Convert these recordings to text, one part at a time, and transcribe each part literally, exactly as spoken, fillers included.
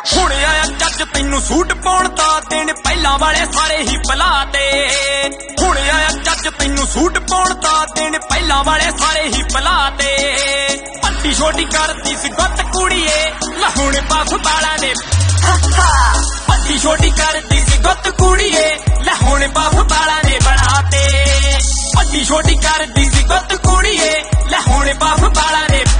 ਹੁਣ ਆਇਆ ਜੱਜ ਤੈਨੂੰ ਸੂਟ ਪਾਉਣ ਦਾ ਦਿਨ ਪਹਿਲਾਂ ਵਾਲੇ ਸਾਰੇ ਹੀ ਭੁਲਾ ਦੇ। ਹੁਣ ਆਇਆ ਜੱਜ ਤੈਨੂੰ ਸੂਟ ਪਾਉਣ ਦਾ ਦਿਨ ਪਹਿਲਾਂ ਵਾਲੇ ਸਾਰੇ ਹੀ ਭੁਲਾ ਦੇ। ਪੱਟੀ ਛੋਟੀ ਕਰਦੀ ਸੀ ਗੁੱਤ ਕੁੜੀਏ ਲੈ ਹੁਣ ਬਾਫ ਬਾਲਾਂ ਨੇ ਪੱਟੀ ਛੋਟੀ ਕਰਦੀ ਸੀ ਗੁੱਤ ਕੁੜੀਏ ਲੈ ਹੁਣ ਬਾਫ ਬਾਲਾਂ ਨੇ ਬਣਾਤੇ। ਪੱਟੀ ਛੋਟੀ ਕਰਦੀ ਸੀ ਗੁੱਤ ਕੁੜੀਏ ਲੈ ਹੁਣ ਬਾਫ ਬਾਲਾਂ ਨੇ।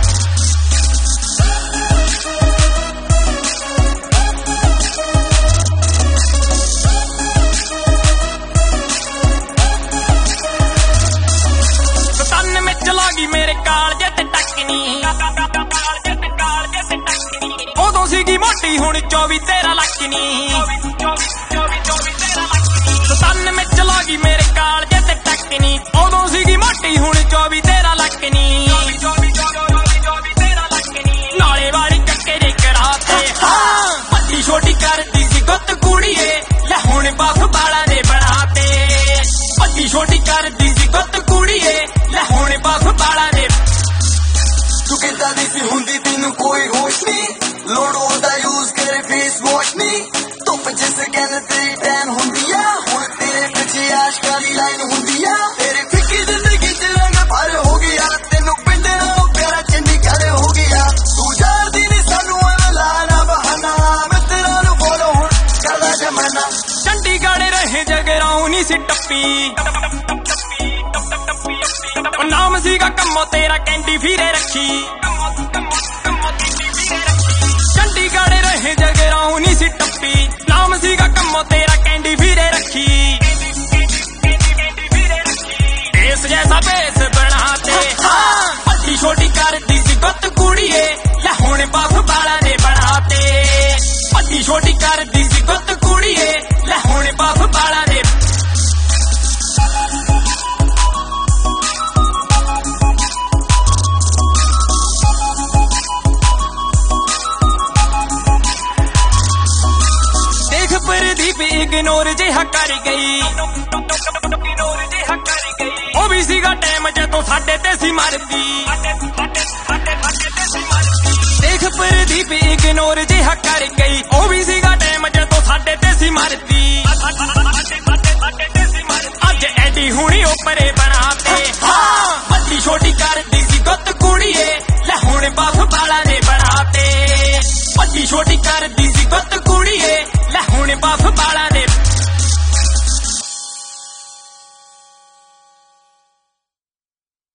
ਮੇਰੇ ਕਾਲਜੇ ਤੇ ਟੱਕਣੀ ਉਦੋਂ ਸੀਗੀ ਮੋਟੀ ਹੁਣ ਚੌਵੀ ਤੇਰਾ ਲੱਕ ਨੀ। ਸਤਾਨਵੇਂ ਚ ਲੱਗੀ ਮੇਰੇ ਕਾਲਜੇ ਤੇ ਟੱਕਣੀ ਉਦੋਂ ਸੀਗੀ ਮੋਟੀ ਹੁਣ ਚੌਵੀ ਤੇਰਾ ਲੱਕ ਨੀ। ਨਾਲੇ ਵਾਲੀ ਚੱਕੇ ਦੇ ਕਰਾਤੇ ਪੱਟੀ ਛੋਟੀ ਕਰਦੀ ਸੀ ਗੁੱਤ ਕੁੜੀਏ ਲੈ ਹੁਣ ਬਾਫ ਬਾਲਾਂ ਨੇ ਬਣਾਤੇ। ਪੱਟੀ ਛੋਟੀ ਕਰਦੀ ਸੀ ਗੁੱਤ ਕੁੜੀਏ ਲੈ ਹੁਣ ਬਾਫ ਬਾਲਾਂ ਨੇ। ਤੂੰ ਕਿੱਦਾਂ ਦੀ ਸੀ ਹੁੰਦੀ ਤੈਨੂੰ ਕੋਈ ਹੋਸ਼ ਨੀ ਲੋੜ ਉਹਦਾ ਯੂਜ਼ ਕਰੇ ਫੇਸ ਵਾਸ਼ ਨੀ। ਧੁੱਪ ਜਿਸ ਕਹਿੰਦੇ ਤੇਰੀ ਟੈਨ ਹੁੰਦੀ ਆ ਹੁਣ ਤੇਰੇ ਪਿੱਛੇ ਆਸ਼ਕਾਂ ਦੀ ਲਾਈਨ ਹੁੰਦੀ ਆ। ਤੇਰੀ ਫਿੱਕੀ ਜ਼ਿੰਦਗੀ ਚ ਰੰਗ ਭਰ ਹੋ ਗਿਆ ਤੈਨੂੰ ਪਿੰਡ ਨਾਲੋਂ ਪਿਆਰਾ ਚੰਡੀਗੜ੍ਹ ਹੋ ਗਿਆ। ਤੂੰ ਜਾਣਦੀ ਨੀ ਸਾਨੂੰ ਐਵੇਂ ਲਾਣਾ ਬਹਾਨਾ ਮਿੱਤਰਾਂ ਨੂੰ ਬੋਲੋ ਹੁਣ ਕਰਦਾ ਜ਼ਮਾਨਾ। ਚੰਡੀਗੜ੍ਹ ਰਹੇ ਜਗਰਾਉਂ ਨੀ ਸੀ ਟੱਪੀ ਨਾਮ ਸੀਗਾ ਕੰਮੋ ਤੇਰਾ ਕੈਂਡੀ ਫਿਰੇ ਰੱਖੀ। ਚੰਡੀਗੜ੍ਹ ਰਹੇ ਜਗਰਾਉਂ ਨੀ ਸੀ ਟੱਪੀ ਨਾਮ ਸੀਗਾ ਕੰਮੋ ਤੇਰਾ ਕੈਂਡੀ ਫਿਰੇ ਰੱਖੀ। ਇਸ ਜੈਸਾ ਬੇਸ ਬਣਾਤੇ ਪੱਟੀ ਛੋਟੀ ਕਰਦੀ ਸੀ ਗੁੱਤ ਕੁੜੀਏ ਲੈ ਹੁਣ ਬਾਫ ਬਾਲਾਂ ਨੇ ਬਣਾਤੇ। ਪੱਟੀ ਛੋਟੀ ਕਰਦੀ ਸੀ ਗੁੱਤ ਕੁੜੀਏ ਲੈ ਹੁਣ ਬਾਫ ਬਾਲਾਂ ਨੇ। ਪ੍ਰਦੀਪ ਇਗਨੋਰ ਜਿਹਾ ਕਰ ਗਈ ਉਹ ਵੀ ਸੀਗਾ ਟਾਈਮ ਜਦੋਂ ਸਾਡੇ ਤੇ ਸੀ ਮਰਦੀ। ਦੇਖ ਪ੍ਰਦੀਪ ਇਗਨੋਰ ਜਿਹਾ ਕਰ ਗਈ ਉਹ ਵੀ ਸੀਗਾ ਟਾਈਮ ਜਦੋਂ ਸਾਡੇ ਤੇ ਸੀ ਮਰਦੀ।